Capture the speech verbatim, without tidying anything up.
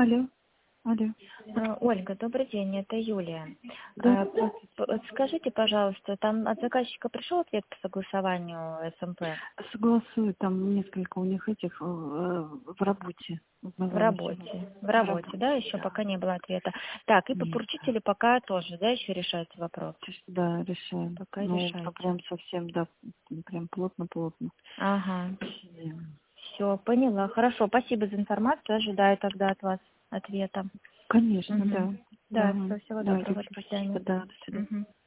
Алло, алло. А, Ольга, добрый день, это Юлия. Да. А, п- п- Скажите, пожалуйста, там от заказчика пришел ответ по согласованию СМП Согласую, там несколько у них этих э, в работе. в Узнавала сегодня. работе? В В работе, работе, да, еще да. пока не было ответа. Так, и по Нет, поручителю пока тоже, да, еще решается вопрос? чисто, да, решаем. Пока Ну, то решайте. прям совсем, да, прям плотно-плотно. Ага, Сидим. все, поняла. Хорошо, спасибо за информацию, ожидаю тогда от вас ответа. Конечно, Угу. да. Да, Да, все, всего да, доброго, Люда, до спасибо, свидания. да, до свидания. Угу.